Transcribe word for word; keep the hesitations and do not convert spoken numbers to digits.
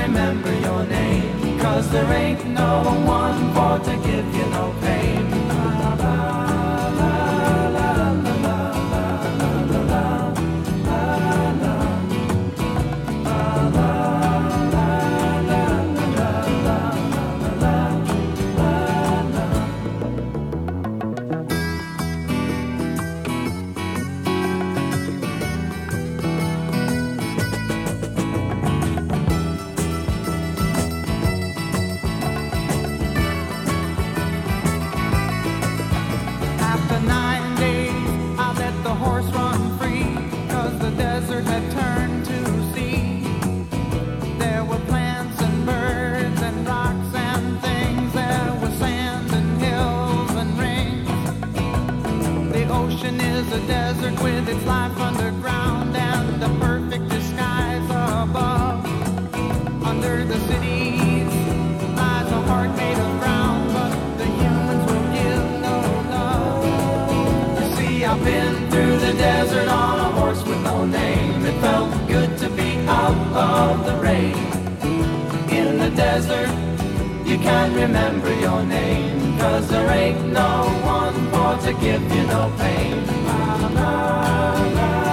remember your name, 'cause there ain't no one for to give you no pain. La, la, la, la, la, la, la, la, la, la, la, with its life underground and a perfect disguise above. Under the cities lies a heart made of ground, but the humans will give no love. You see, I've been through the desert on a horse with no name. It felt good to be out of the rain. In the desert, you can't remember your name, 'cause there ain't no one for to give you no pain. La, la, la.